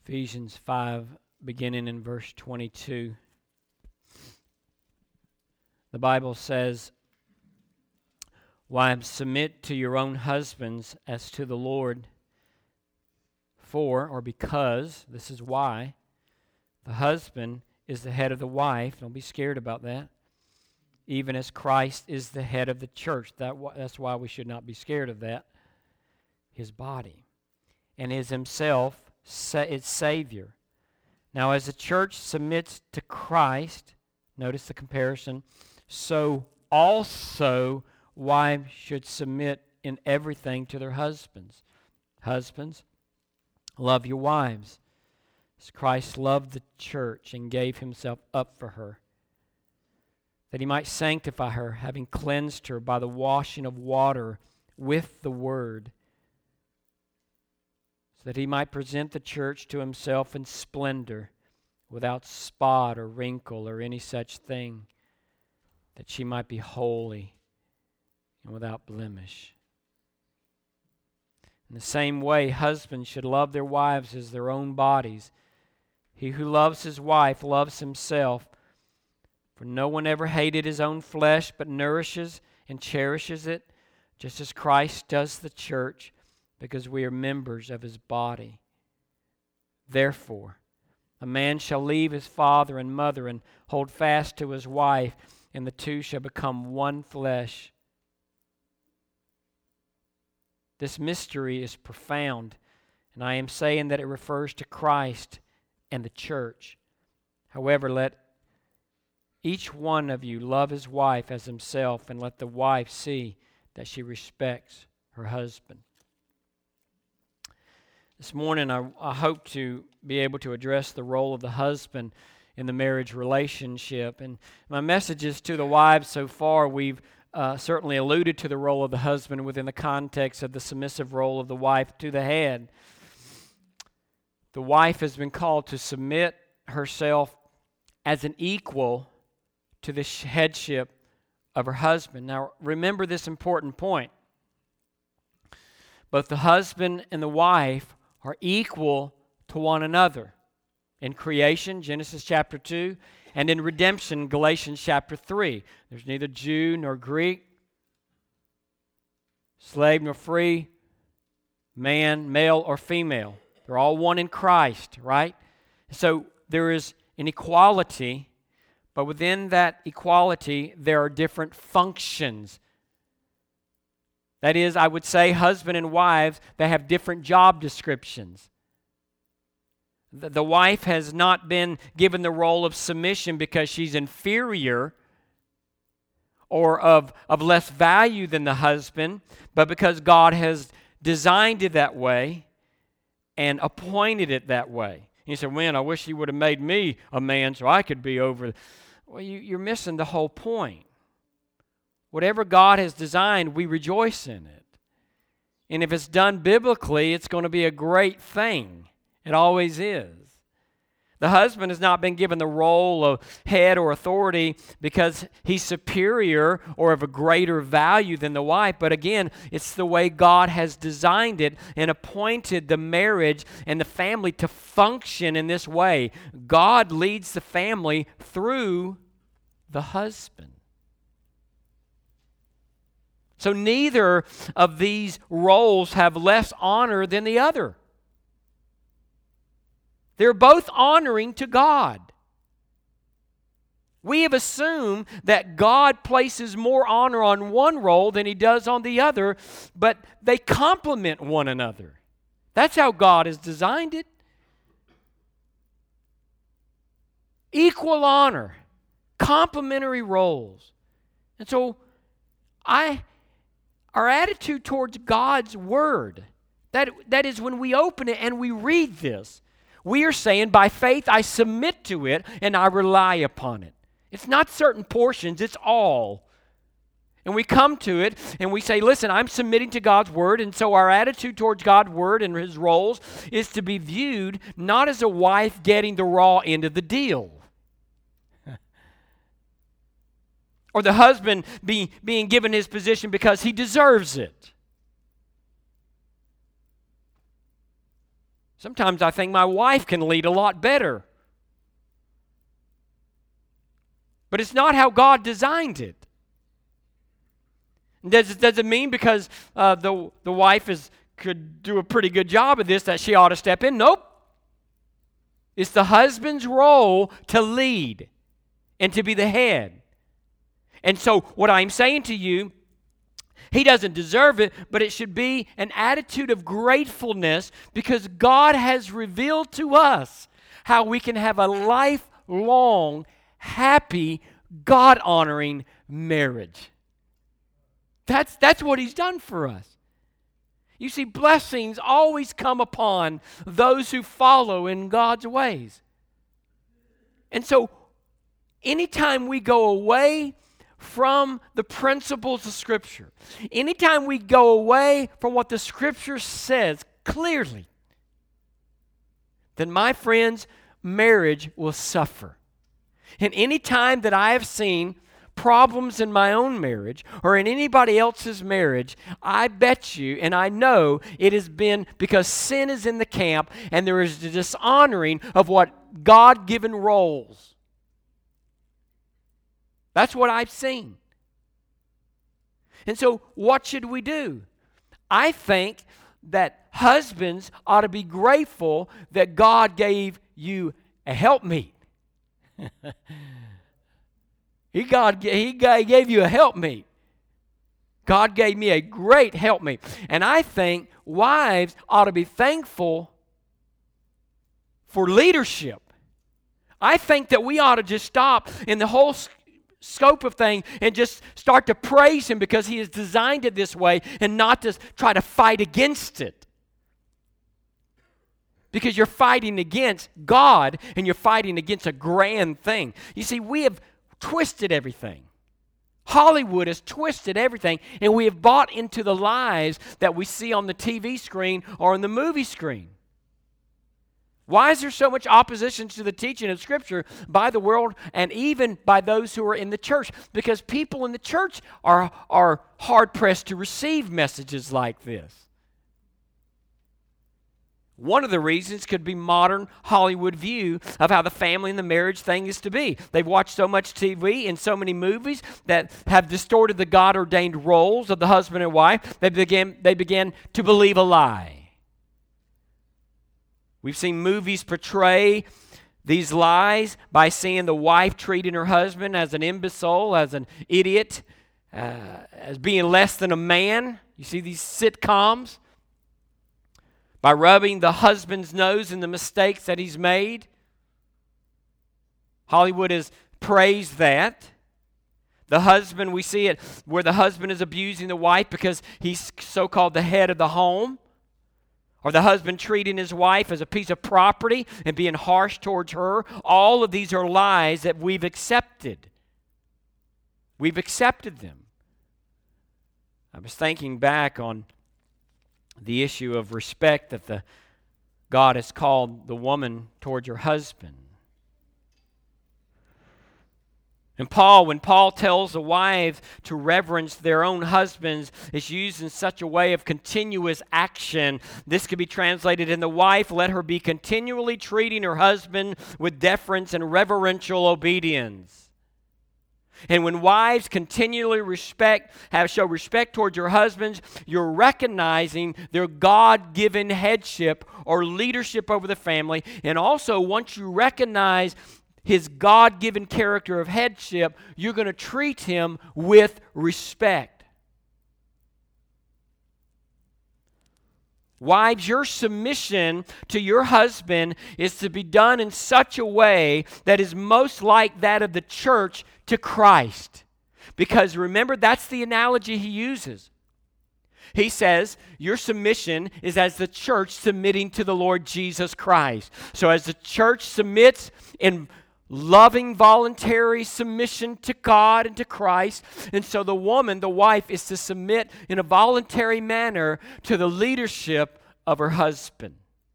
Ephesians 5, beginning in verse 22. The Bible says, "Wives, submit to your own husbands as to the Lord. For," or because, this is why, "the husband is the head of the wife." Don't be scared about that. "Even as Christ is the head of the church." That's why we should not be scared of that. His body. "And is himself its Savior. Now as the church submits to Christ," notice the comparison, "so also wives should submit in everything to their husbands. Husbands, love your wives, as Christ loved the church and gave himself up for her, that he might sanctify her, having cleansed her by the washing of water with the word, so that he might present the church to himself in splendor, without spot or wrinkle or any such thing, that she might be holy and without blemish. In the same way, husbands should love their wives as their own bodies. He who loves his wife loves himself. For no one ever hated his own flesh, but nourishes and cherishes it, just as Christ does the church, because we are members of his body. Therefore, a man shall leave his father and mother and hold fast to his wife, and the two shall become one flesh. This mystery is profound, and I am saying that it refers to Christ and the church. However, let each one of you love his wife as himself, and let the wife see that she respects her husband." This morning, I hope to be able to address the role of the husband in the marriage relationship. And my messages to the wives so far, we've certainly alluded to the role of the husband within the context of the submissive role of the wife to the head. The wife has been called to submit herself as an equal to the headship of her husband. Now, remember this important point. Both the husband and the wife are equal to one another. In creation, Genesis chapter 2, and in redemption, Galatians chapter 3. There's neither Jew nor Greek, slave nor free, man, male or female. They're all one in Christ, right? So there is an equality, but within that equality, there are different functions. That is, I would say husband and wives, they have different job descriptions. The wife has not been given the role of submission because she's inferior or of less value than the husband, but because God has designed it that way and appointed it that way. And you say, "Man, I wish he would have made me a man so I could be over." Well, you're missing the whole point. Whatever God has designed, we rejoice in it. And if it's done biblically, it's going to be a great thing. It always is. The husband has not been given the role of head or authority because he's superior or of a greater value than the wife. But again, it's the way God has designed it and appointed the marriage and the family to function in this way. God leads the family through the husband. So neither of these roles have less honor than the other. They're both honoring to God. We have assumed that God places more honor on one role than he does on the other, but they complement one another. That's how God has designed it. Equal honor, complementary roles. And so our attitude towards God's Word, that is when we open it and we read this, we are saying, by faith I submit to it and I rely upon it. It's not certain portions, it's all. And we come to it and we say, listen, I'm submitting to God's Word, and so our attitude towards God's Word and His roles is to be viewed not as a wife getting the raw end of the deal, or the husband being given his position because he deserves it. Sometimes I think my wife can lead a lot better. But it's not how God designed it. Does it mean because the wife could do a pretty good job of this that she ought to step in? Nope. It's the husband's role to lead and to be the head. And so what I'm saying to you, he doesn't deserve it, but it should be an attitude of gratefulness because God has revealed to us how we can have a lifelong, happy, God-honoring marriage. That's what he's done for us. You see, blessings always come upon those who follow in God's ways. And so, anytime we go away from the principles of Scripture, anytime we go away from what the Scripture says clearly, then my friends, marriage will suffer. And any time that I have seen problems in my own marriage or in anybody else's marriage, I bet you and I know it has been because sin is in the camp and there is the dishonoring of what God-given roles. That's what I've seen. And so what should we do? I think that husbands ought to be grateful that God gave you a helpmeet. He gave you a helpmeet. God gave me a great helpmeet. And I think wives ought to be thankful for leadership. I think that we ought to just stop in the whole scope of things and just start to praise Him because He has designed it this way and not to try to fight against it. Because you're fighting against God and you're fighting against a grand thing. You see, we have twisted everything. Hollywood has twisted everything, and we have bought into the lies that we see on the TV screen or on the movie screen. Why is there so much opposition to the teaching of Scripture by the world and even by those who are in the church? Because people in the church are hard-pressed to receive messages like this. One of the reasons could be modern Hollywood view of how the family and the marriage thing is to be. They've watched so much TV and so many movies that have distorted the God-ordained roles of the husband and wife. They began to believe a lie. We've seen movies portray these lies by seeing the wife treating her husband as an imbecile, as an idiot, as being less than a man. You see these sitcoms. By rubbing the husband's nose in the mistakes that he's made. Hollywood has praised that. The husband, we see it where the husband is abusing the wife because he's so-called the head of the home. Or the husband treating his wife as a piece of property and being harsh towards her. All of these are lies that we've accepted. We've accepted them. I was thinking back on the issue of respect that God has called the woman towards her husband. And when Paul tells the wives to reverence their own husbands, it's used in such a way of continuous action. This could be translated in the wife, let her be continually treating her husband with deference and reverential obedience. And when wives continually show respect towards your husbands, you're recognizing their God-given headship or leadership over the family. And also, once you recognize his God-given character of headship, you're going to treat him with respect. Wives, your submission to your husband is to be done in such a way that is most like that of the church to Christ. Because remember, that's the analogy he uses. He says, your submission is as the church submitting to the Lord Jesus Christ. So as the church submits in loving, voluntary submission to God and to Christ, and so the woman, the wife, is to submit in a voluntary manner to the leadership of her husband.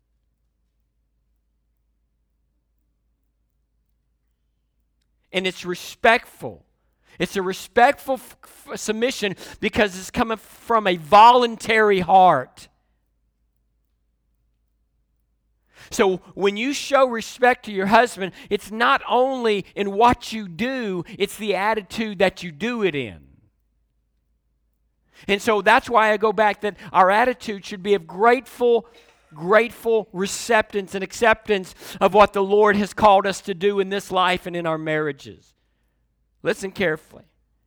And it's respectful. It's a respectful submission because it's coming from a voluntary heart. So when you show respect to your husband, it's not only in what you do, it's the attitude that you do it in. And so that's why I go back that our attitude should be of grateful receptance and acceptance of what the Lord has called us to do in this life and in our marriages. Listen carefully.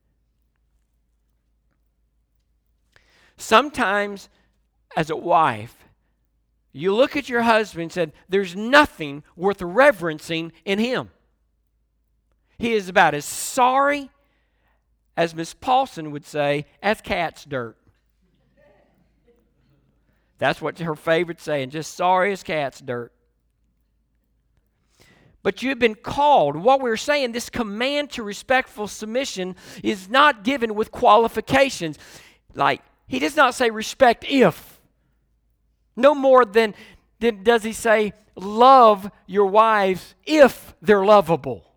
Sometimes, as a wife, you look at your husband and said, there's nothing worth reverencing in him. He is about as sorry, as Miss Paulson would say, as cat's dirt. That's what her favorite saying, just sorry as cat's dirt. But you've been called. What we're saying, this command to respectful submission is not given with qualifications. Like, he does not say respect if. No more than does he say love your wives if they're lovable.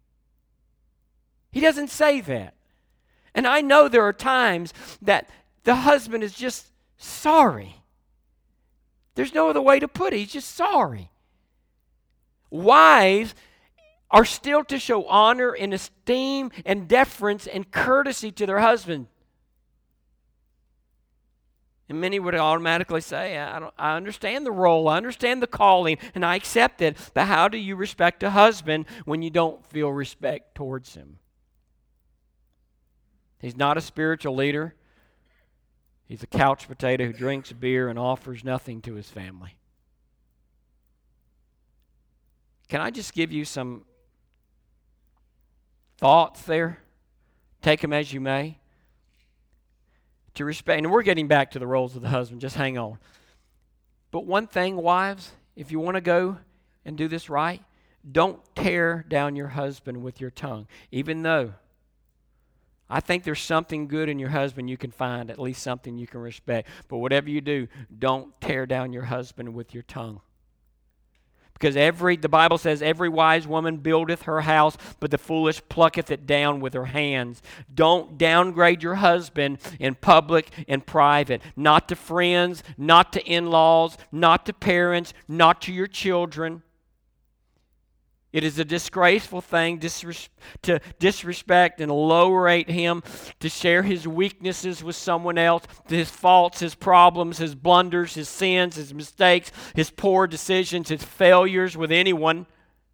He doesn't say that. And I know there are times that the husband is just sorry. There's no other way to put it. He's just sorry. Wives are still to show honor and esteem and deference and courtesy to their husband. And many would automatically say, I understand the role, I understand the calling, and I accept it. But how do you respect a husband when you don't feel respect towards him? He's not a spiritual leader. He's a couch potato who drinks beer and offers nothing to his family. Can I just give you some thoughts there? Take them as you may. To respect, and we're getting back to the roles of the husband, just hang on. But one thing, wives, if you want to go and do this right, don't tear down your husband with your tongue. Even though I think there's something good in your husband you can find, at least something you can respect. But whatever you do, don't tear down your husband with your tongue. Because the Bible says, every wise woman buildeth her house, but the foolish plucketh it down with her hands. Don't downgrade your husband in public and private. Not to friends, not to in-laws, not to parents, not to your children. It is a disgraceful thing to disrespect and lower-rate him, to share his weaknesses with someone else, his faults, his problems, his blunders, his sins, his mistakes, his poor decisions, his failures with anyone.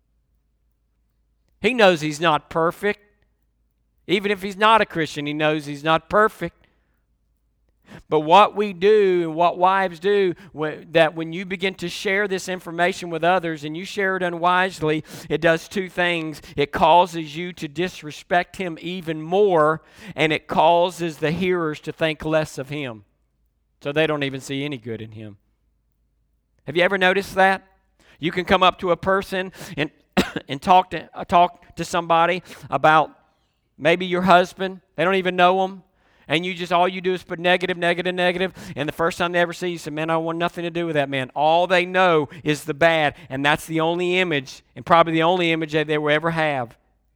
He knows he's not perfect. Even if he's not a Christian, he knows he's not perfect. But what we do and what wives do, that when you begin to share this information with others and you share it unwisely, it does two things. It causes you to disrespect him even more, and it causes the hearers to think less of him. So they don't even see any good in him. Have you ever noticed that? You can come up to a person and and talk to somebody about maybe your husband. They don't even know him. And all you do is put negative, negative, negative. And the first time they ever see you, say, man, I want nothing to do with that man. All they know is the bad. And that's the only image, and probably the only image that they will ever have.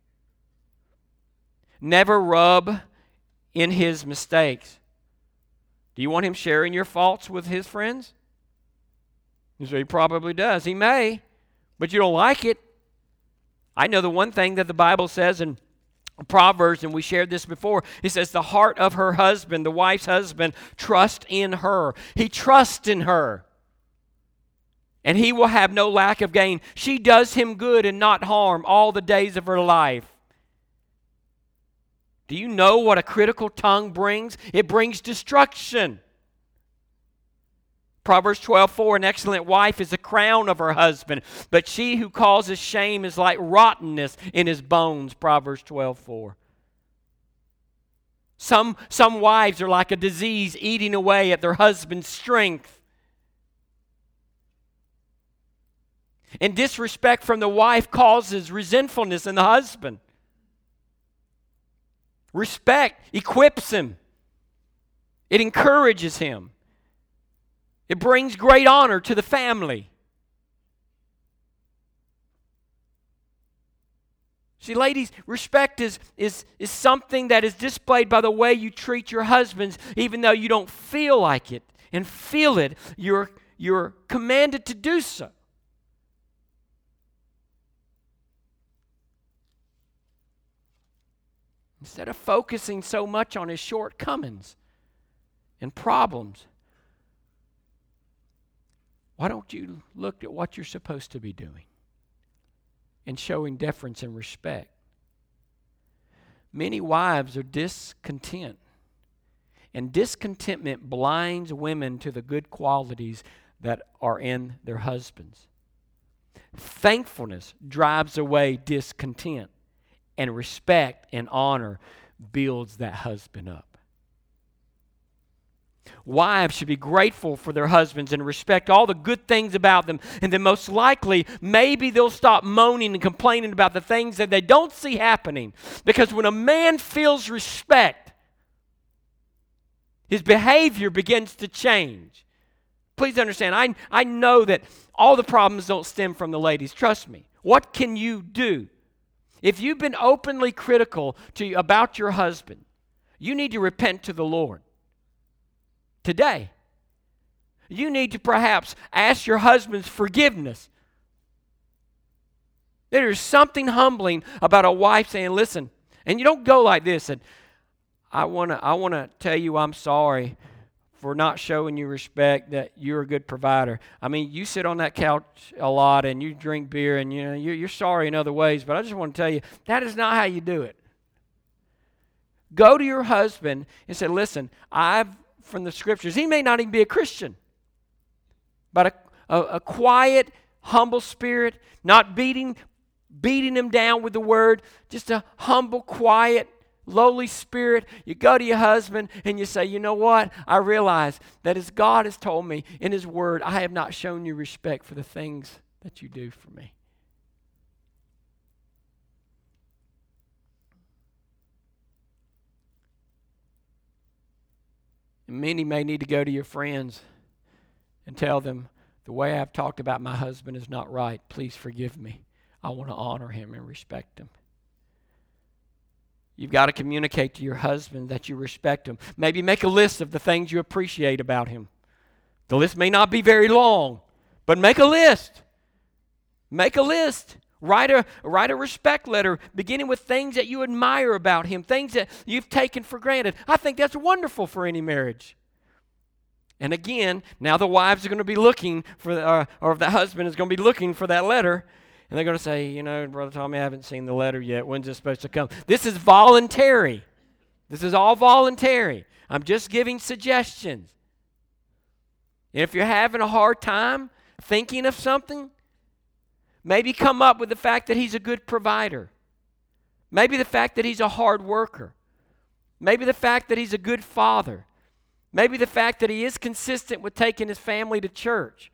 Never rub in his mistakes. Do you want him sharing your faults with his friends? So he probably does. He may, but you don't like it. I know the one thing that the Bible says in Proverbs, and we shared this before, it says the heart of her husband, the wife's husband, trust in her. He trusts in her. And he will have no lack of gain. She does him good and not harm all the days of her life. Do you know what a critical tongue brings? It brings destruction. Proverbs 12:4, an excellent wife is the crown of her husband, but she who causes shame is like rottenness in his bones. Proverbs 12:4. Some wives are like a disease eating away at their husband's strength. And disrespect from the wife causes resentfulness in the husband. Respect equips him. It encourages him. It brings great honor to the family. See, ladies, respect is something that is displayed by the way you treat your husbands, even though you don't feel like it and feel it. You're commanded to do so. Instead of focusing so much on his shortcomings and problems, why don't you look at what you're supposed to be doing and showing deference and respect? Many wives are discontent, and discontentment blinds women to the good qualities that are in their husbands. Thankfulness drives away discontent, and respect and honor builds that husband up. Wives should be grateful for their husbands and respect all the good things about them. And then most likely, maybe they'll stop moaning and complaining about the things that they don't see happening. Because when a man feels respect, his behavior begins to change. Please understand, I know that all the problems don't stem from the ladies. Trust me. What can you do? If you've been openly critical about your husband, you need to repent to the Lord. Today, you need to perhaps ask your husband's forgiveness. There is something humbling about a wife saying, listen, and you don't go like this, and I want to tell you I'm sorry for not showing you respect, that you're a good provider. I mean, you sit on that couch a lot and you drink beer and you're sorry in other ways, but I just want to tell you, that is not how you do it. Go to your husband and say, listen, from the scriptures, he may not even be a Christian, but a quiet, humble spirit, not beating him down with the word, just a humble, quiet, lowly spirit. You go to your husband and you say, you know what? I realize that as God has told me in his word, I have not shown you respect for the things that you do for me. And many may need to go to your friends and tell them, the way I've talked about my husband is not right. Please forgive me. I want to honor him and respect him. You've got to communicate to your husband that you respect him. Maybe make a list of the things you appreciate about him. The list may not be very long, but make a list. Make a list. Write a respect letter beginning with things that you admire about him, things that you've taken for granted. I think that's wonderful for any marriage. And again, now the wives are going to be looking for, or the husband is going to be looking for that letter. And they're going to say, Brother Tommy, I haven't seen the letter yet. When's it supposed to come? This is voluntary. This is all voluntary. I'm just giving suggestions. And if you're having a hard time thinking of something, maybe come up with the fact that he's a good provider. Maybe the fact that he's a hard worker. Maybe the fact that he's a good father. Maybe the fact that he is consistent with taking his family to church.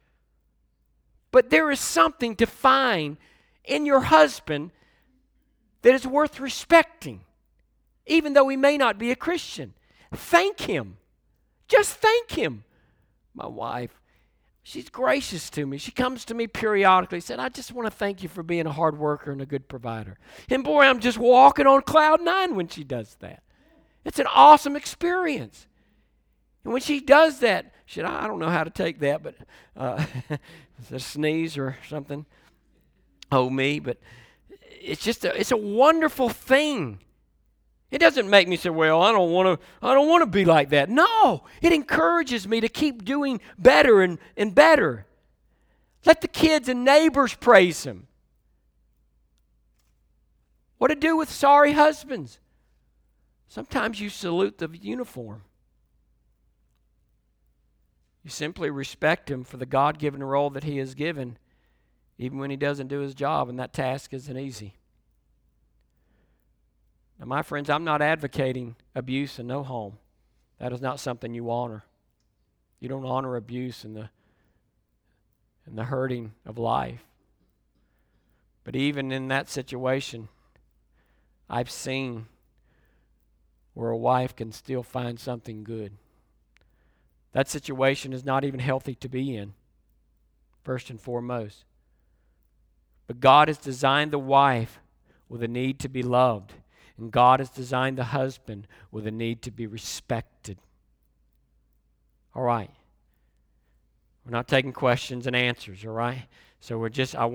But there is something to find in your husband that is worth respecting, even though he may not be a Christian. Thank him. Just thank him. My wife, she's gracious to me. She comes to me periodically, said, I just want to thank you for being a hard worker and a good provider. And boy, I'm just walking on cloud 9 when she does that. It's an awesome experience. And when she does that, I don't know how to take that, but it's a sneeze or something. Oh, me, but it's a wonderful thing. It doesn't make me say, well, I don't want to be like that. No, it encourages me to keep doing better and better. Let the kids and neighbors praise him. What to do with sorry husbands? Sometimes you salute the uniform. You simply respect him for the God-given role that he has given, even when he doesn't do his job, and that task isn't easy. Now, my friends, I'm not advocating abuse in no home. That is not something you honor. You don't honor abuse and the hurting of life. But even in that situation, I've seen where a wife can still find something good. That situation is not even healthy to be in, first and foremost. But God has designed the wife with a need to be loved, and God has designed the husband with a need to be respected. All right. We're not taking questions and answers, all right? So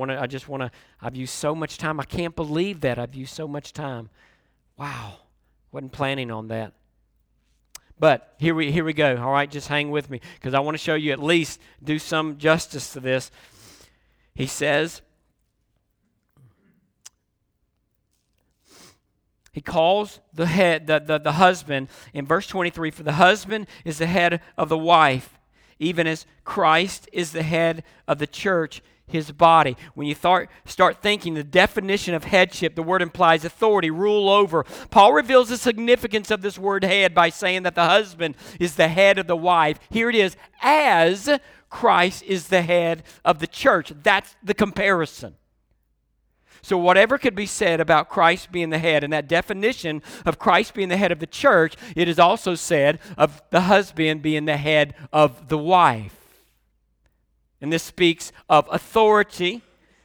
I've used so much time. I can't believe that I've used so much time. Wow. Wasn't planning on that. But here we go. All right, just hang with me because I want to show you at least do some justice to this. He says, he calls the head, the husband in verse 23, for the husband is the head of the wife, even as Christ is the head of the church, his body. When you start thinking the definition of headship, the word implies authority, rule over. Paul reveals the significance of this word head by saying that the husband is the head of the wife. Here it is, as Christ is the head of the church. That's the comparison. So whatever could be said about Christ being the head, and that definition of Christ being the head of the church, it is also said of the husband being the head of the wife. And this speaks of authority.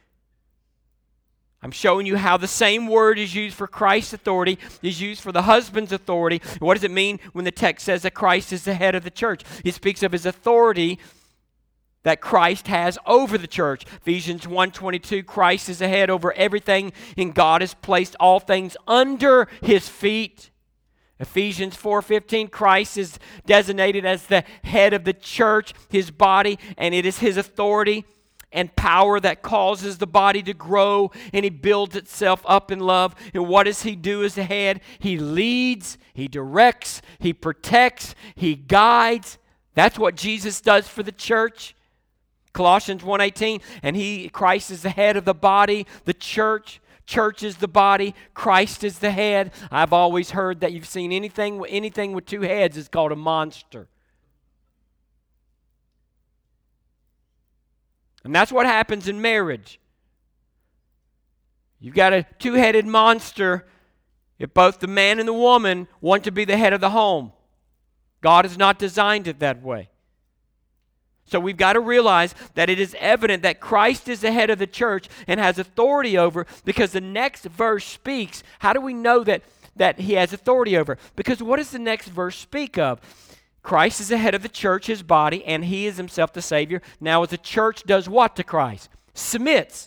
I'm showing you how the same word is used for Christ's authority is used for the husband's authority. What does it mean when the text says that Christ is the head of the church? It speaks of his authority that Christ has over the church. Ephesians 1:22, Christ is the head over everything, and God has placed all things under his feet. Ephesians 4:15, Christ is designated as the head of the church, his body, and it is his authority and power that causes the body to grow, and he builds itself up in love. And what does he do as the head? He leads, he directs, he protects, he guides. That's what Jesus does for the church. Colossians 1:18, and Christ is the head of the body, the church. Church is the body, Christ is the head. I've always heard that you've seen anything with two heads is called a monster. And that's what happens in marriage. You've got a two-headed monster if both the man and the woman want to be the head of the home. God has not designed it that way. So we've got to realize that it is evident that Christ is the head of the church and has authority over, because the next verse speaks. How do we know that he has authority over? Because what does the next verse speak of? Christ is the head of the church, his body, and he is himself the Savior. Now, as the church does what to Christ? Submits.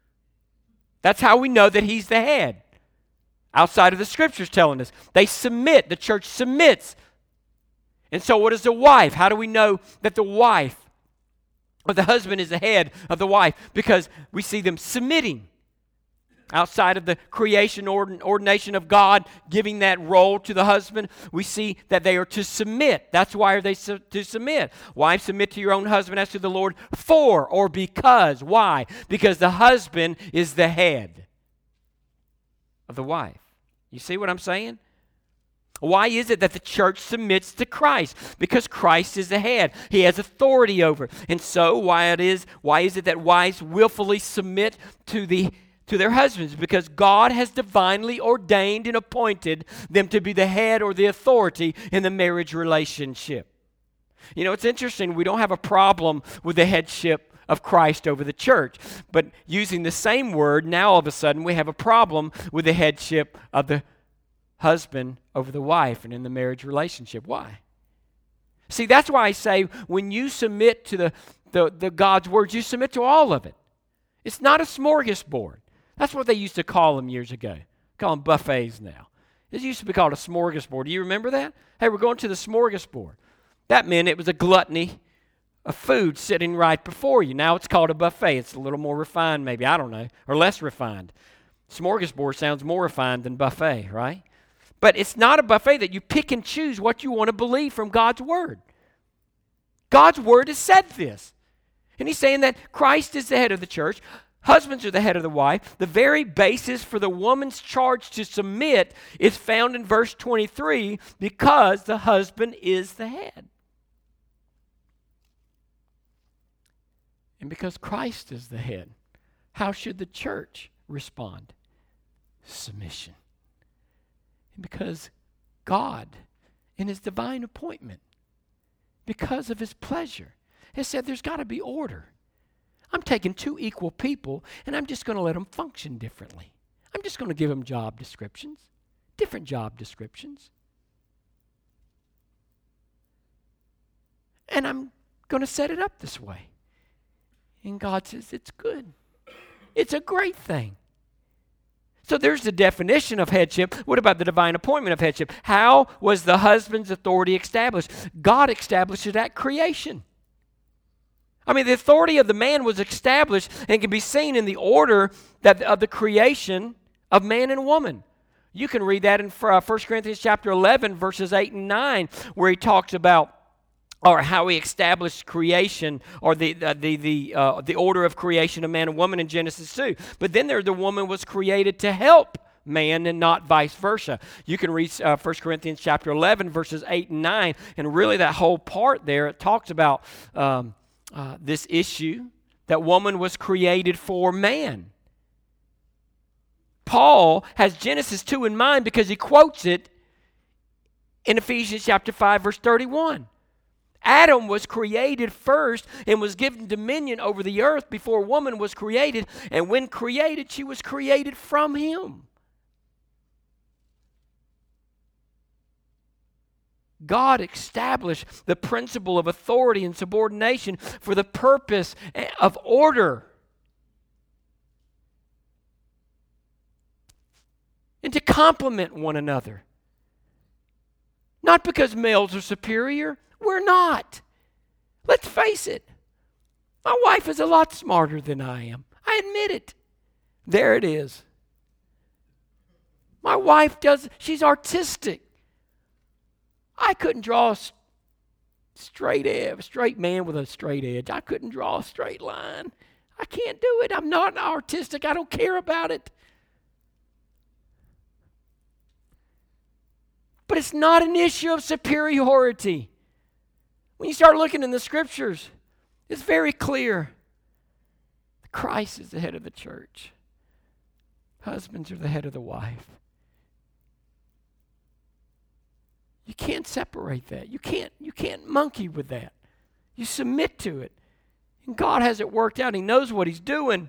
That's how we know that he's the head. Outside of the scriptures telling us. They submit. The church submits. And so what is the wife? How do we know that the wife or the husband is the head of the wife? Because we see them submitting. Outside of the creation ordination of God giving that role to the husband, we see that they are to submit. That's why are they to submit. Wives, submit to your own husband as to the Lord for or because. Why? Because the husband is the head of the wife. You see what I'm saying? Why is it that the church submits to Christ? Because Christ is the head. He has authority over. And so why is it that wives willfully submit to their husbands? Because God has divinely ordained and appointed them to be the head or the authority in the marriage relationship. You know, it's interesting. We don't have a problem with the headship of Christ over the church. But using the same word, now all of a sudden we have a problem with the headship of the husband over the wife and in the marriage relationship. Why? See, that's why I say when you submit to the God's word, you submit to all of it. It's not a smorgasbord. That's what they used to call them years ago. Call them buffets now. It used to be called a smorgasbord. Do you remember that? Hey, we're going to the smorgasbord. That meant it was a gluttony of food sitting right before you. Now it's called a buffet. It's a little more refined maybe, I don't know, or less refined. Smorgasbord sounds more refined than buffet, right? But it's not a buffet that you pick and choose what you want to believe from God's word. God's word has said this. And he's saying that Christ is the head of the church. Husbands are the head of the wife. The very basis for the woman's charge to submit is found in verse 23, because the husband is the head. And because Christ is the head, how should the church respond? Submission. And because God, in his divine appointment, because of his pleasure, has said there's got to be order. I'm taking two equal people, and I'm just going to let them function differently. I'm just going to give them job descriptions, different job descriptions. And I'm going to set it up this way. And God says, it's good. It's a great thing. So there's the definition of headship. What about the divine appointment of headship? How was the husband's authority established? God established it at creation. I mean, the authority of the man was established and can be seen in the order of the creation of man and woman. You can read that in 1 Corinthians chapter 11, verses 8 and 9, where he talks about or how he established creation, or the order of creation of man and woman in Genesis 2. But then the woman was created to help man and not vice versa. You can read 1 Corinthians chapter 11, verses 8 and 9, and really that whole part there, it talks about this issue that woman was created for man. Paul has Genesis 2 in mind because he quotes it in Ephesians chapter 5, verse 31. Adam was created first and was given dominion over the earth before woman was created. And when created, she was created from him. God established the principle of authority and subordination for the purpose of order. And to complement one another. Not because males are superior. We're not. Let's face it. My wife is a lot smarter than I am. I admit it. There it is. My wife she's artistic. I couldn't draw a straight man with a straight edge. I couldn't draw a straight line. I can't do it. I'm not artistic. I don't care about it. But it's not an issue of superiority. When you start looking in the scriptures, it's very clear. Christ is the head of the church. Husbands are the head of the wife. You can't separate that. You can't monkey with that. You submit to it. And God has it worked out. He knows what he's doing.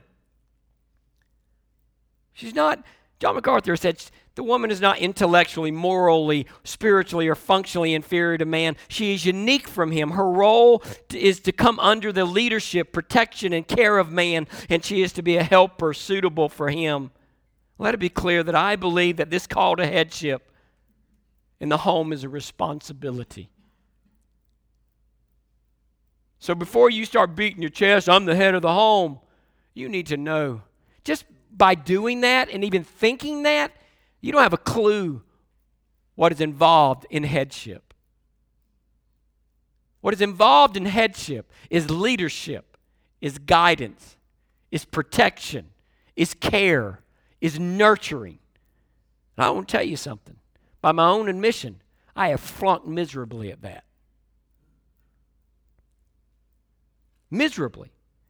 John MacArthur said, the woman is not intellectually, morally, spiritually, or functionally inferior to man. She is unique from him. Her role is to come under the leadership, protection, and care of man, and she is to be a helper suitable for him. Let it be clear that I believe that this call to headship in the home is a responsibility. So before you start beating your chest, I'm the head of the home, you need to know. Just by doing that and even thinking that, you don't have a clue what is involved in headship. What is involved in headship is leadership, is guidance, is protection, is care, is nurturing. And I want to tell you something. By my own admission, I have flunked miserably at that. Miserably.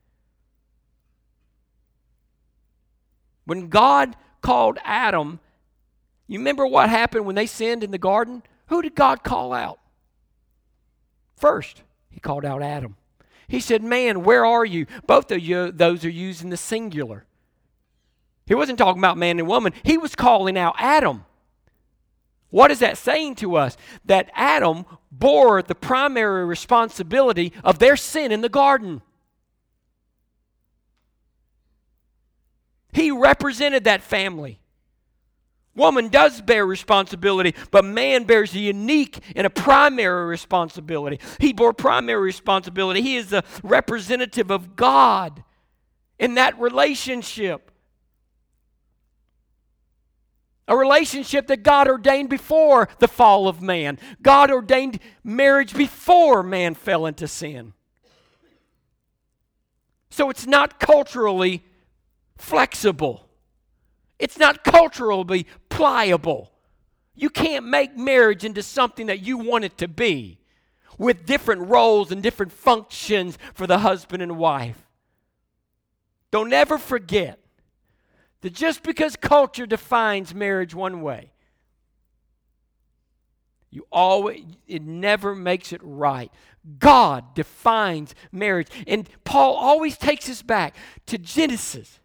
When God called Adam, you remember what happened when they sinned in the garden? Who did God call out? First, he called out Adam. He said, man, where are you? Both of you, those are used in the singular. He wasn't talking about man and woman. He was calling out Adam. What is that saying to us? That Adam bore the primary responsibility of their sin in the garden. He represented that family. Woman does bear responsibility, but man bears a unique and a primary responsibility. He bore primary responsibility. He is the representative of God in that relationship. A relationship that God ordained before the fall of man. God ordained marriage before man fell into sin. So it's not culturally flexible. It's not culturally pliable. You can't make marriage into something that you want it to be, with different roles and different functions for the husband and wife. Don't ever forget that just because culture defines marriage one way, it never makes it right. God defines marriage. And Paul always takes us back to Genesis.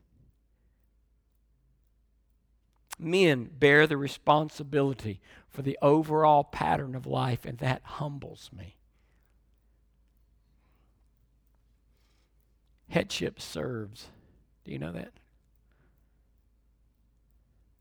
Men bear the responsibility for the overall pattern of life, and that humbles me. Headship serves. Do you know that?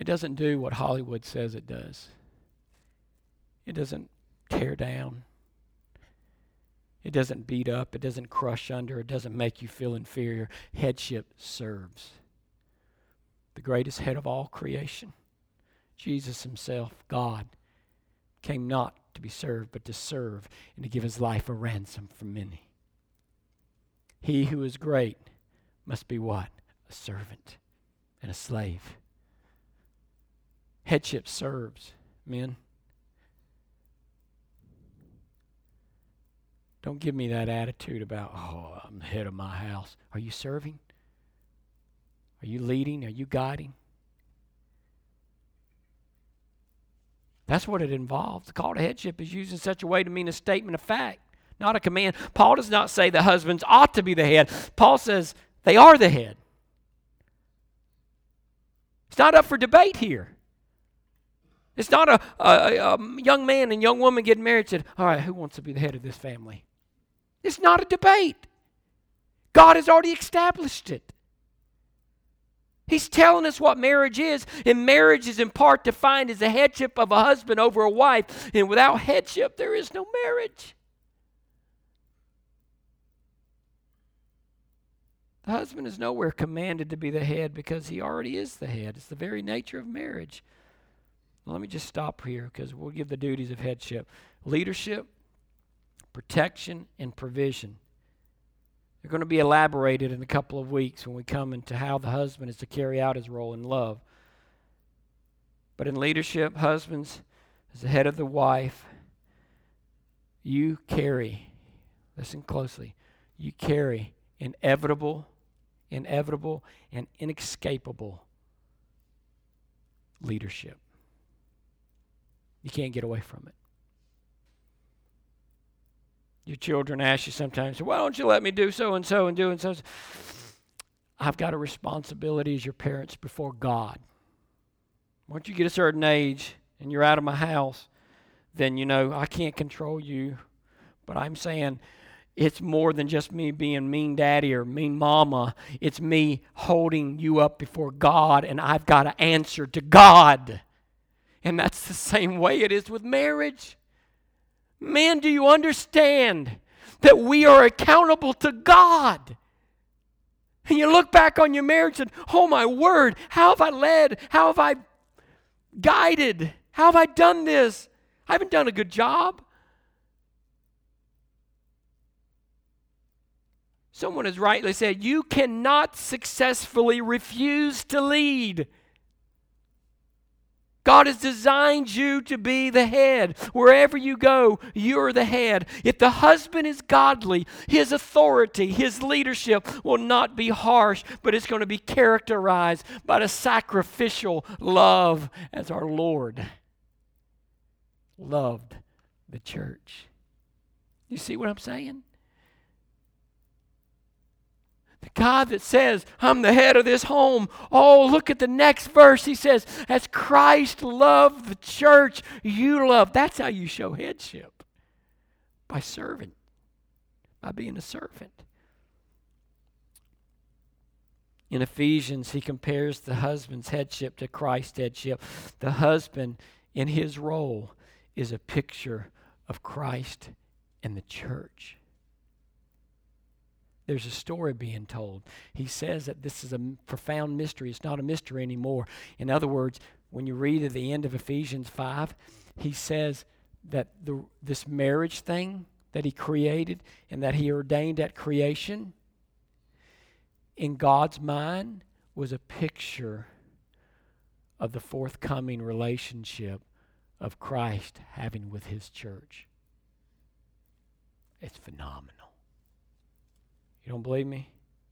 It doesn't do what Hollywood says it does. It doesn't tear down. It doesn't beat up. It doesn't crush under. It doesn't make you feel inferior. Headship serves. The greatest head of all creation, Jesus himself, God, came not to be served, but to serve and to give his life a ransom for many. He who is great must be what? A servant and a slave. Headship serves, men. Don't give me that attitude about, oh, I'm the head of my house. Are you serving? Are you leading? Are you guiding? That's what it involves. The call to headship is used in such a way to mean a statement of fact, not a command. Paul does not say the husbands ought to be the head. Paul says they are the head. It's not up for debate here. It's not a young man and young woman getting married and said, all right, who wants to be the head of this family? It's not a debate. God has already established it. He's telling us what marriage is, and marriage is in part defined as the headship of a husband over a wife, and without headship, there is no marriage. The husband is nowhere commanded to be the head because he already is the head. It's the very nature of marriage. Well, let me just stop here because we'll give the duties of headship. Leadership, protection, and provision. They're going to be elaborated in a couple of weeks when we come into how the husband is to carry out his role in love. But in leadership, husbands, as the head of the wife, you carry, listen closely, you carry inevitable and inescapable leadership. You can't get away from it. Your children ask you sometimes, why don't you let me do so and so and do and so? I've got a responsibility as your parents before God. Once you get a certain age and you're out of my house, then you know I can't control you. But I'm saying it's more than just me being mean daddy or mean mama. It's me holding you up before God, and I've got to answer to God. And that's the same way it is with marriage. Men, do you understand that we are accountable to God? And you look back on your marriage and, oh my word, how have I led? How have I guided? How have I done this? I haven't done a good job. Someone has rightly said, you cannot successfully refuse to lead. God has designed you to be the head. Wherever you go, you're the head. If the husband is godly, his authority, his leadership will not be harsh, but it's going to be characterized by the sacrificial love as our Lord loved the church. You see what I'm saying? The God that says, I'm the head of this home. Oh, look at the next verse. He says, as Christ loved the church, you love. That's how you show headship. By serving. By being a servant. In Ephesians, he compares the husband's headship to Christ's headship. The husband, in his role, is a picture of Christ and the church. There's a story being told. He says that this is a profound mystery. It's not a mystery anymore. In other words, when you read at the end of Ephesians 5, he says that this marriage thing that he created and that he ordained at creation, in God's mind, was a picture of the forthcoming relationship of Christ having with his church. It's phenomenal. You don't believe me?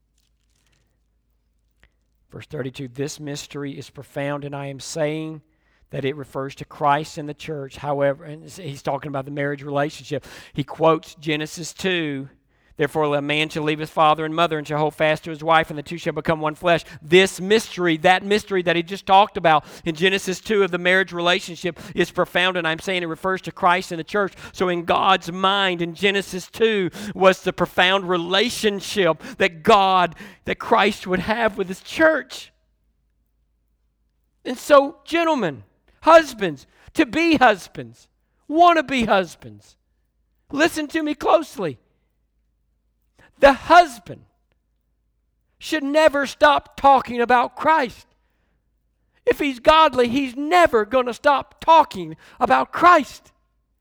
Verse 32, this mystery is profound, and I am saying that it refers to Christ and the church. However, and he's talking about the marriage relationship. He quotes Genesis 2, therefore a man shall leave his father and mother and shall hold fast to his wife, and the two shall become one flesh. This mystery, that mystery that he just talked about in Genesis 2 of the marriage relationship is profound, and I'm saying it refers to Christ and the church. So in God's mind in Genesis 2 was the profound relationship that Christ would have with his church. And so, gentlemen, husbands, to be husbands, want to be husbands, listen to me closely. The husband should never stop talking about Christ. If he's godly, he's never going to stop talking about Christ.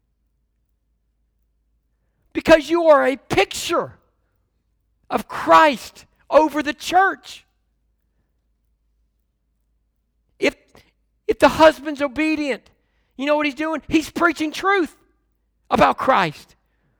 Because you are a picture of Christ over the church. If the husband's obedient, you know what he's doing? He's preaching truth about Christ.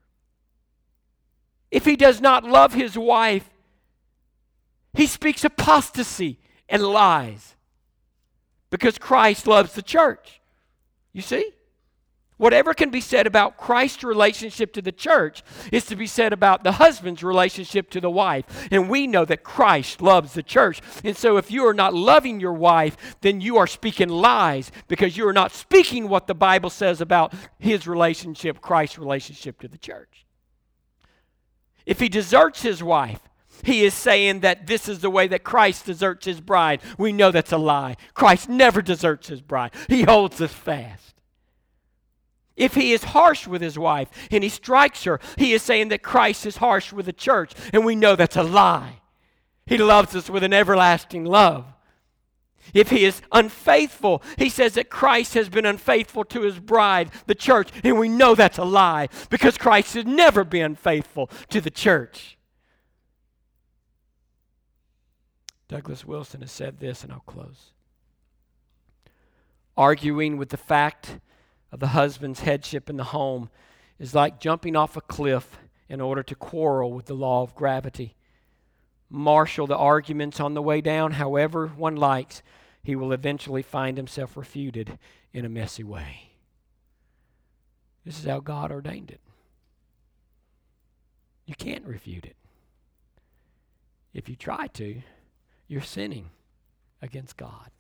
If he does not love his wife, he speaks apostasy and lies. Because Christ loves the church. You see? Whatever can be said about Christ's relationship to the church is to be said about the husband's relationship to the wife. And we know that Christ loves the church. And so if you are not loving your wife, then you are speaking lies because you are not speaking what the Bible says about his relationship, Christ's relationship to the church. If he deserts his wife, he is saying that this is the way that Christ deserts his bride. We know that's a lie. Christ never deserts his bride. He holds us fast. If he is harsh with his wife and he strikes her, he is saying that Christ is harsh with the church, and we know that's a lie. He loves us with an everlasting love. If he is unfaithful, he says that Christ has been unfaithful to his bride, the church, and we know that's a lie because Christ has never been faithful to the church. Douglas Wilson has said this, and I'll close. Arguing with the fact of the husband's headship in the home is like jumping off a cliff in order to quarrel with the law of gravity. Marshal the arguments on the way down however one likes, he will eventually find himself refuted in a messy way. This is how God ordained it. You can't refute it. If you try to, you're sinning against God.